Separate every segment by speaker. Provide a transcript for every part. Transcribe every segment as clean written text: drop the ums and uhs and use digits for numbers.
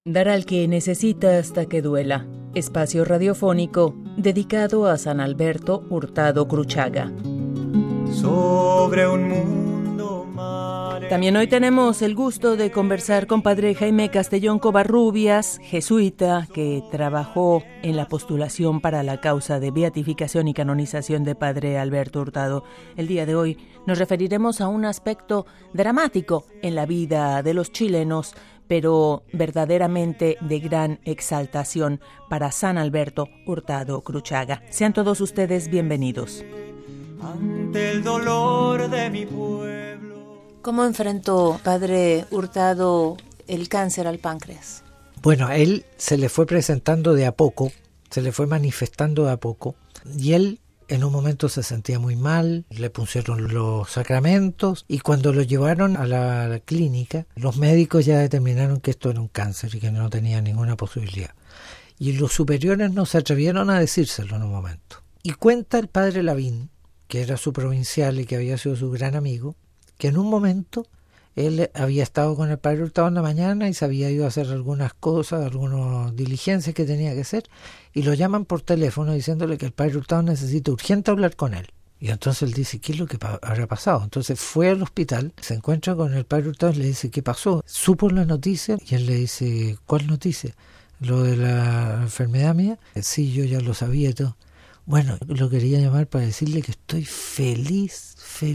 Speaker 1: Dar al que necesita hasta que duela. Espacio radiofónico dedicado a San Alberto Hurtado Cruchaga.
Speaker 2: Sobre un mundo maravilloso.
Speaker 1: También hoy tenemos el gusto de conversar con Padre Jaime Castellón Covarrubias, jesuita que trabajó en la postulación para la causa de beatificación y canonización de Padre Alberto Hurtado. El día de hoy nos referiremos a un aspecto dramático en la vida de los chilenos, pero verdaderamente de gran exaltación para San Alberto Hurtado Cruchaga. Sean todos ustedes bienvenidos.
Speaker 2: Ante el dolor de mi pueblo.
Speaker 1: ¿Cómo enfrentó Padre Hurtado el cáncer al páncreas?
Speaker 3: Bueno, a él se le fue presentando de a poco, se le fue manifestando de a poco, y él en un momento se sentía muy mal, le pusieron los sacramentos, y cuando lo llevaron a la clínica, los médicos ya determinaron que esto era un cáncer y que no tenía ninguna posibilidad. Y los superiores no se atrevieron a decírselo en un momento. Y cuenta el padre Lavín, que era su provincial y que había sido su gran amigo, que en un momento él había estado con el padre Hurtado en la mañana y se había ido a hacer algunas cosas, algunas diligencias que tenía que hacer, y lo llaman por teléfono diciéndole que el padre Hurtado necesita urgente hablar con él. Y entonces él dice, ¿qué es lo que habrá pasado? Entonces fue al hospital, se encuentra con el padre Hurtado y le dice, ¿qué pasó? Supo la noticia y él le dice, ¿cuál noticia? ¿Lo de la enfermedad mía? Sí, yo ya lo sabía y todo. Bueno, lo quería llamar para decirle que estoy feliz.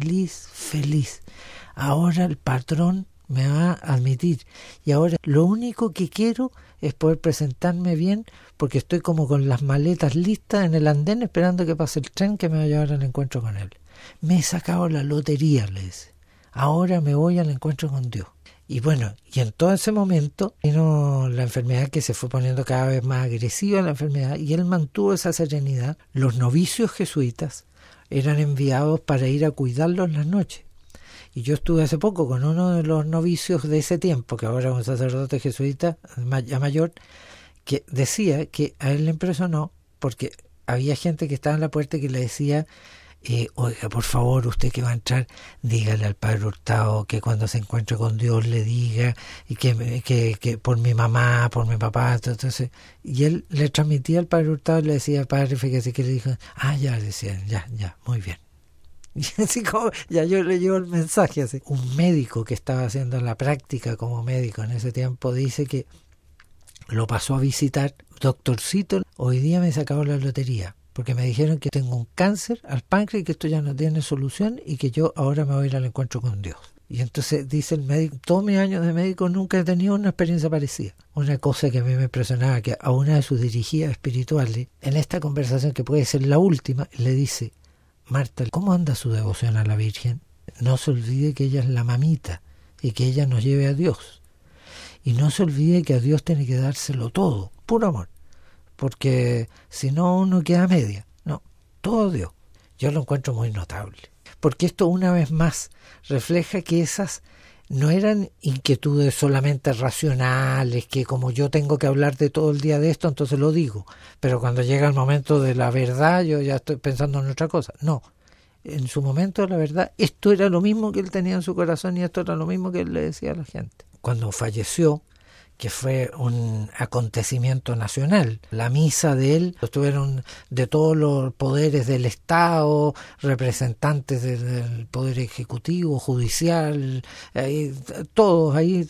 Speaker 3: Ahora el patrón me va a admitir y ahora lo único que quiero es poder presentarme bien porque estoy como con las maletas listas en el andén esperando que pase el tren que me va a llevar al encuentro con él. Me he sacado la lotería, le dice. Ahora me voy al encuentro con Dios. Y bueno, y en todo ese momento vino la enfermedad que se fue poniendo cada vez más agresiva, la enfermedad, y él mantuvo esa serenidad. Los novicios jesuitas eran enviados para ir a cuidarlo en las noches. Y yo estuve hace poco con uno de los novicios de ese tiempo, que ahora es un sacerdote jesuita ya mayor, que decía que a él le impresionó porque había gente que estaba en la puerta y que le decía, oiga, por favor, usted que va a entrar, dígale al padre Hurtado que cuando se encuentre con Dios le diga y que por mi mamá, por mi papá. Entonces, y él le transmitía al padre Hurtado y le decía, padre, fíjese que le dijo, ya, decía, ya, muy bien. Y así como, ya yo le llevo el mensaje así. Un médico que estaba haciendo la práctica como médico en ese tiempo dice que lo pasó a visitar, doctorcito, hoy día me he sacado la lotería, porque me dijeron que tengo un cáncer al páncreas y que esto ya no tiene solución y que yo ahora me voy a ir al encuentro con Dios. Y entonces dice el médico, todos mis años de médico nunca he tenido una experiencia parecida. Una cosa que a mí me impresionaba, que a una de sus dirigidas espirituales, en esta conversación que puede ser la última, le dice, Marta, ¿cómo anda su devoción a la Virgen? No se olvide que ella es la mamita y que ella nos lleve a Dios. Y no se olvide que a Dios tiene que dárselo todo, puro amor. Porque si no uno queda a media. No, todo Dios. Yo lo encuentro muy notable. Porque esto una vez más refleja que esas no eran inquietudes solamente racionales, que como yo tengo que hablar de todo el día de esto, entonces lo digo. Pero cuando llega el momento de la verdad, yo ya estoy pensando en otra cosa. No, en su momento de la verdad, esto era lo mismo que él tenía en su corazón y esto era lo mismo que él le decía a la gente. Cuando falleció, que fue un acontecimiento nacional. La misa de él, estuvieron de todos los poderes del Estado, representantes del poder ejecutivo, judicial, todos ahí.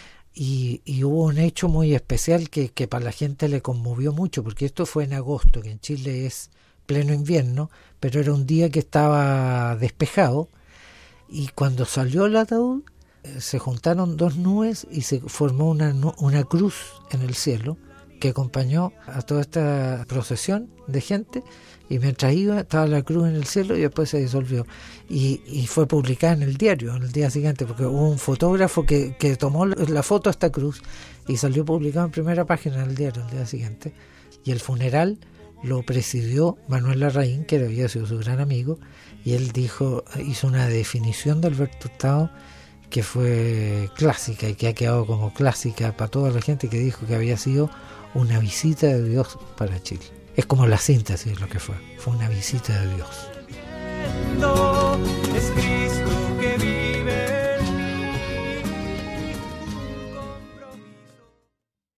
Speaker 3: Y hubo un hecho muy especial que para la gente le conmovió mucho, porque esto fue en agosto, que en Chile es pleno invierno, pero era un día que estaba despejado, y cuando salió el ataúd, se juntaron dos nubes y se formó una cruz en el cielo que acompañó a toda esta procesión de gente, y mientras iba estaba la cruz en el cielo y después se disolvió y fue publicada en el diario en el día siguiente, porque hubo un fotógrafo que tomó la foto a esta cruz y salió publicado en primera página en el diario el día siguiente. Y el funeral lo presidió Manuel Larraín, que había sido su gran amigo, y él hizo una definición de Alberto Hurtado que fue clásica y que ha quedado como clásica para toda la gente, que dijo que había sido una visita de Dios para Chile. Es como la síntesis de lo que fue una visita de Dios.